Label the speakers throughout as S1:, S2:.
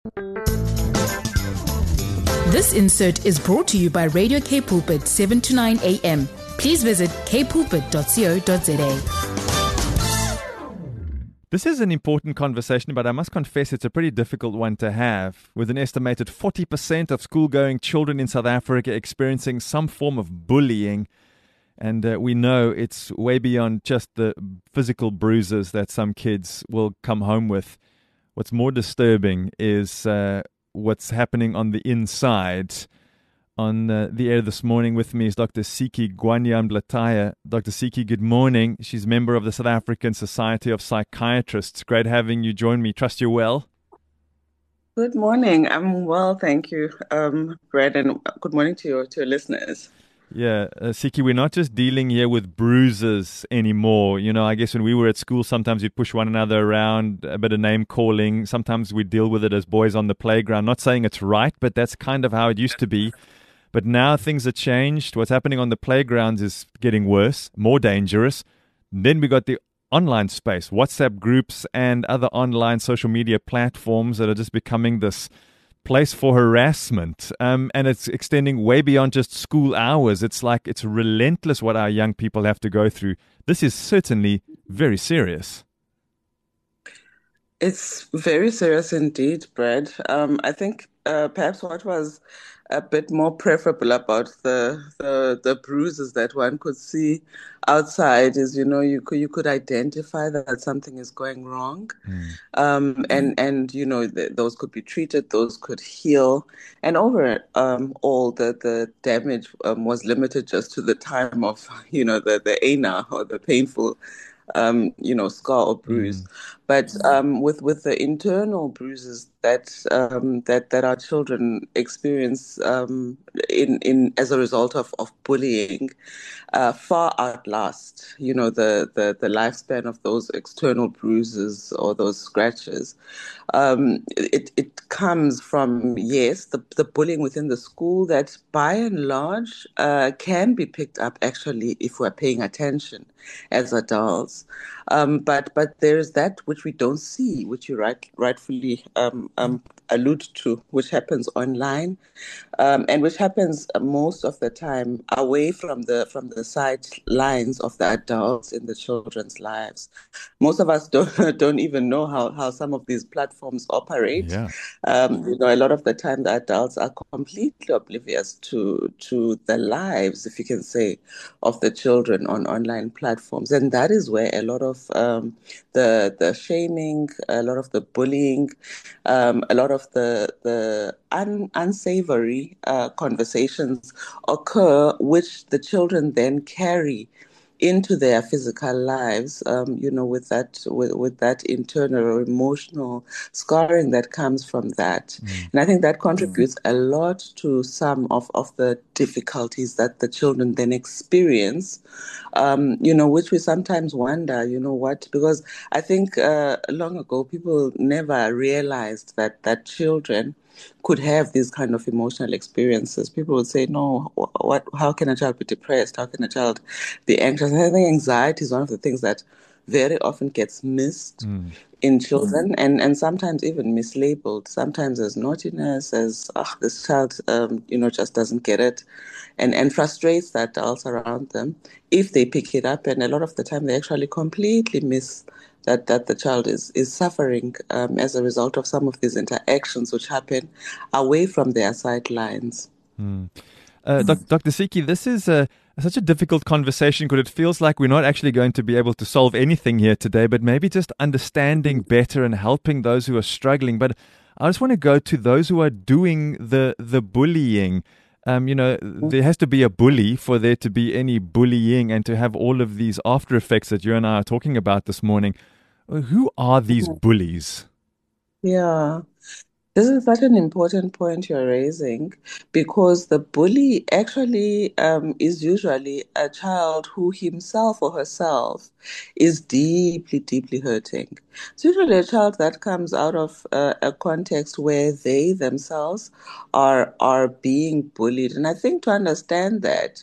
S1: This insert is brought to you by Radio K Pulpit 7 to 9 a.m. Please visit kpulpit.co.za.
S2: This is an important conversation, but I must confess it's a pretty difficult one to have, with an estimated 40% of school-going children in South Africa experiencing some form of bullying. And we know it's way beyond just the physical bruises that some kids will come home with. What's more disturbing is what's happening on the inside. On the air this morning with me is Dr. Siki Gwanyam-Blataya. Dr. Siki, good morning. She's a member of the South African Society of Psychiatrists. Great having you join me. Trust you're well.
S3: Good morning. I'm well, thank you, Brad, and good morning to your listeners.
S2: Yeah, Siki, we're not just dealing here with bruises anymore. You know, I guess when we were at school, sometimes we'd push one another around, a bit of name calling. Sometimes we deal with it as boys on the playground. Not saying it's right, but that's kind of how it used to be. But now things have changed. What's happening on the playgrounds is getting worse, more dangerous. Then we got the online space, WhatsApp groups and other online social media platforms that are just becoming this place for harassment, and it's extending way beyond just school hours. It's like it's relentless what our young people have to go through. This is certainly very serious.
S3: It's very serious indeed, Brad. I think perhaps what was a bit more preferable about the bruises that one could see outside is, you could identify that something is going wrong, and those could be treated, those could heal, and over all the damage was limited just to the time of the ana or the painful scar or bruise. But with the internal bruises that our children experience in as a result of bullying, far outlast the lifespan of those external bruises or those scratches. It comes from the bullying within the school that by and large can be picked up actually if we're paying attention as adults. But there's that which we don't see, which you rightfully allude to, which happens online, and which happens most of the time away from the sidelines of the adults in the children's lives. Most of us don't even know how some of these platforms operate.
S2: Yeah.
S3: A lot of the time the adults are completely oblivious to the lives, if you can say, of the children on online platforms, and that is where a lot of the shaming, a lot of the bullying, a lot of the unsavory conversations occur, which the children then carry into their physical lives, with that internal or emotional scarring that comes from that. And I think that contributes a lot to some of the difficulties that the children then experience, which we sometimes wonder, because I think long ago people never realized that children could have these kind of emotional experiences. People would say, no, how can a child be depressed? How can a child be anxious? I think anxiety is one of the things that very often gets missed in children and sometimes even mislabeled, sometimes as naughtiness, as, this child, just doesn't get it, and frustrates the adults around them if they pick it up. And a lot of the time they actually completely miss that the child is suffering as a result of some of these interactions which happen away from their sidelines.
S2: Dr. Siki, this is such a difficult conversation because it feels like we're not actually going to be able to solve anything here today, but maybe just understanding better and helping those who are struggling. But I just want to go to those who are doing the bullying. There has to be a bully for there to be any bullying and to have all of these after effects that you and I are talking about this morning. Who are these bullies?
S3: Yeah. This is such an important point you're raising, because the bully actually is usually a child who himself or herself is deeply, deeply hurting. It's usually a child that comes out of a context where they themselves are being bullied. And I think to understand that,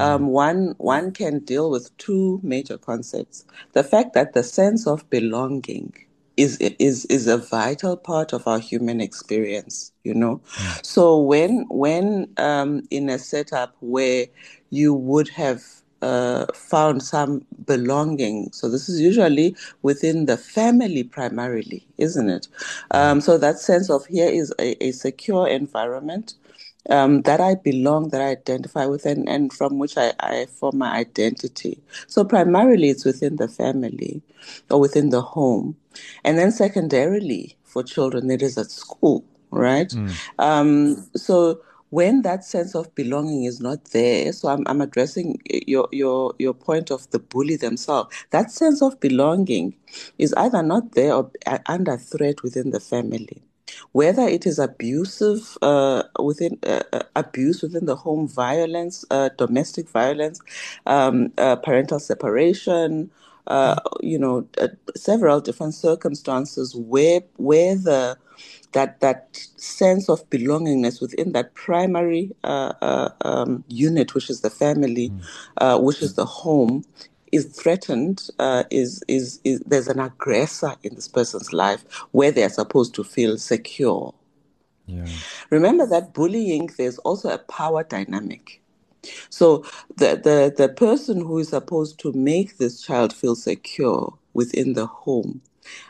S3: one can deal with two major concepts. The fact that the sense of belonging is a vital part of our human experience, you know. So when in a setup where you would have found some belonging, so this is usually within the family primarily, isn't it? So that sense of here is a secure environment that I belong, that I identify with, and from which I form my identity. So primarily it's within the family or within the home. And then secondarily for children, it is at school, right? So when that sense of belonging is not there, so I'm addressing your point of the bully themselves. That sense of belonging is either not there or under threat within the family, whether it is abusive abuse within the home, violence, domestic violence, parental separation, several different circumstances where that sense of belongingness within that primary unit, which is the family, which is the home, is threatened, is there's an aggressor in this person's life where they are supposed to feel secure.
S2: Yeah.
S3: Remember that bullying, there's also a power dynamic. So the person who is supposed to make this child feel secure within the home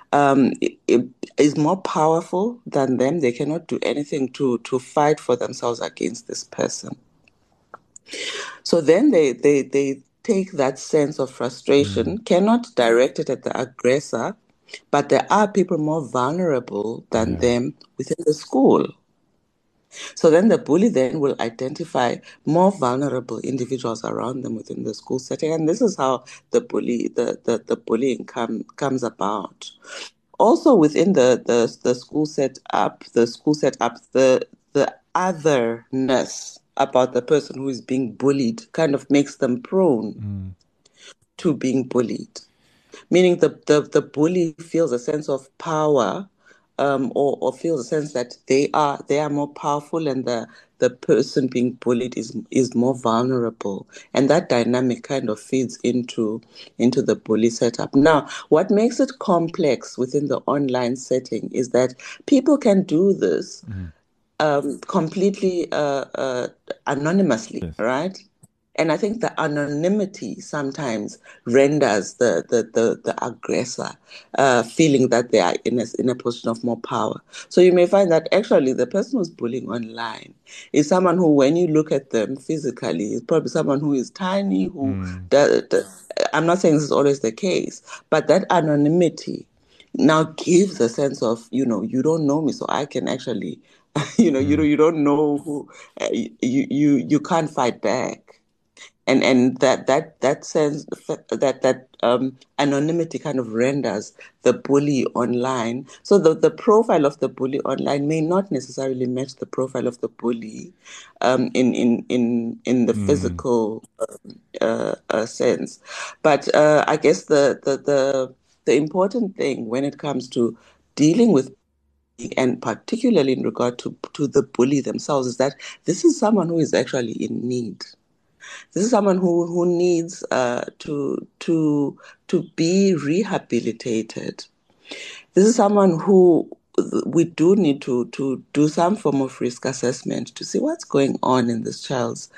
S3: is more powerful than them. They cannot do anything to fight for themselves against this person. So then they take that sense of frustration, cannot direct it at the aggressor, but there are people more vulnerable than them within the school. So then the bully then will identify more vulnerable individuals around them within the school setting. And this is how the bullying comes about. Also within the school setup, the otherness about the person who is being bullied kind of makes them prone to being bullied. Meaning the bully feels a sense of power, or feels a sense that they are more powerful, and the person being bullied is more vulnerable, and that dynamic kind of feeds into the bully setup. Now, what makes it complex within the online setting is that people can do this completely anonymously,
S2: Yes.
S3: right? And I think the anonymity sometimes renders the aggressor feeling that they are in a position of more power. So you may find that actually the person who's bullying online is someone who, when you look at them physically, is probably someone who is tiny, who I'm not saying this is always the case, but that anonymity now gives a sense of, you don't know me, so I can actually, you don't know who, you can't fight back. And that sense, that anonymity kind of renders the bully online. So the profile of the bully online may not necessarily match the profile of the bully in the physical sense. But I guess the important thing when it comes to dealing with, and particularly in regard to the bully themselves, is that this is someone who is actually in need. This is someone who needs to be rehabilitated. This is someone who we do need to do some form of risk assessment to see what's going on in this child's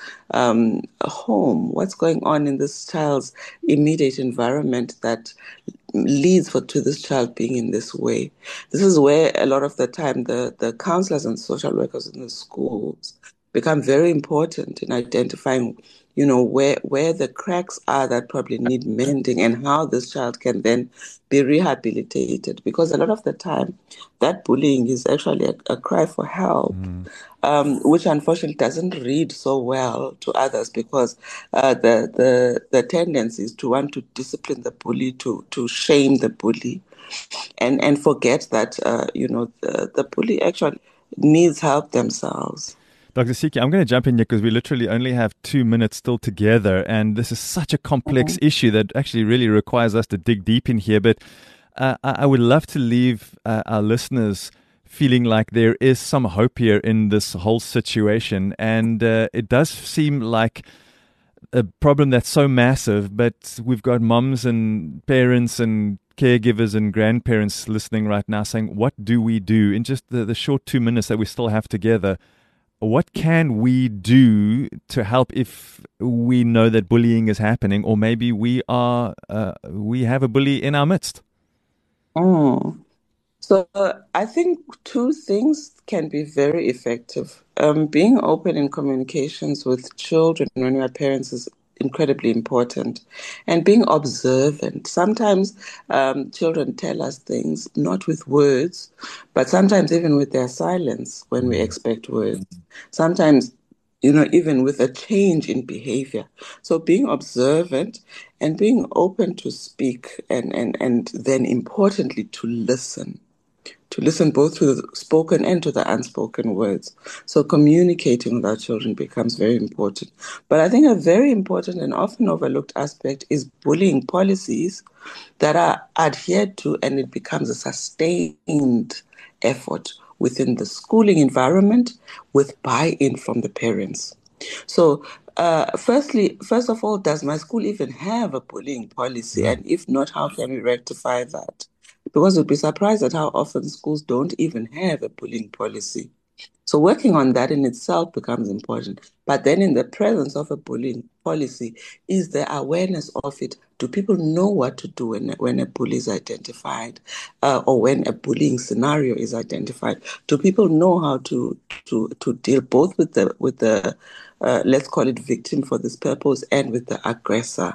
S3: home, what's going on in this child's immediate environment that leads to this child being in this way. This is where a lot of the time the counselors and social workers in the schools become very important in identifying, where the cracks are that probably need mending, and how this child can then be rehabilitated. Because a lot of the time, that bullying is actually a cry for help, which unfortunately doesn't read so well to others, because the tendency is to want to discipline the bully, to shame the bully, and forget that the bully actually needs help themselves.
S2: Dr. Siki, I'm going to jump in here because we literally only have 2 minutes still together, and this is such a complex issue that actually really requires us to dig deep in here. But I would love to leave our listeners feeling like there is some hope here in this whole situation, and it does seem like a problem that's so massive, but we've got moms and parents and caregivers and grandparents listening right now saying, what do we do in just the short 2 minutes that we still have together? What can we do to help if we know that bullying is happening, or maybe we have a bully in our midst?
S3: So I think two things can be very effective. Being open in communications with children when we are parents is incredibly important, and being observant. Sometimes children tell us things not with words, but sometimes even with their silence when we expect words. Sometimes, even with a change in behavior. So being observant and being open to speak and then importantly to listen both to the spoken and to the unspoken words. So communicating with our children becomes very important. But I think a very important and often overlooked aspect is bullying policies that are adhered to, and it becomes a sustained effort within the schooling environment with buy-in from the parents. So first of all, does my school even have a bullying policy? And if not, how can we rectify that? Because we'd be surprised at how often schools don't even have a bullying policy. So working on that in itself becomes important. But then in the presence of a bullying policy, is there awareness of it? Do people know what to do when a bully is identified or when a bullying scenario is identified? Do people know how to deal both with the let's call it victim for this purpose and with the aggressor?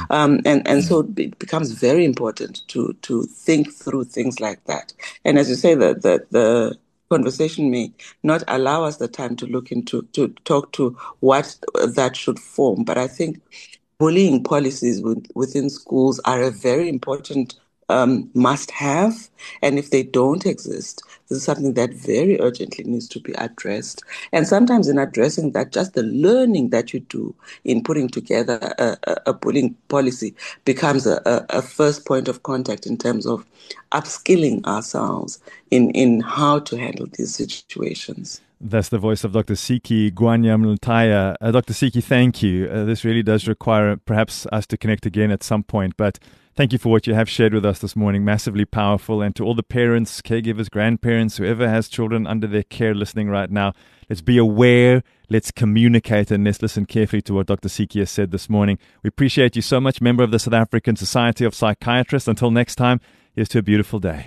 S3: And so it becomes very important to think through things like that. And as you say, the conversation may not allow us the time to look into, to talk to what that should form. But I think bullying policies within schools are a very important must-have. And if they don't exist, this is something that very urgently needs to be addressed. And sometimes in addressing that, just the learning that you do in putting together a bullying policy becomes a first point of contact in terms of upskilling ourselves in how to handle these situations.
S2: That's the voice of Dr. Siki Gwanyamlantaya. Dr. Siki, thank you. This really does require perhaps us to connect again at some point, but thank you for what you have shared with us this morning. Massively powerful. And to all the parents, caregivers, grandparents, whoever has children under their care listening right now, let's be aware, let's communicate, and let's listen carefully to what Dr. Siki has said this morning. We appreciate you so much, member of the South African Society of Psychiatrists. Until next time, here's to a beautiful day.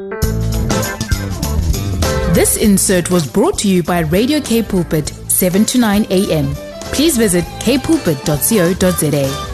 S1: This insert was brought to you by Radio K Pulpit, 7 to 9 a.m. Please visit kpulpit.co.za.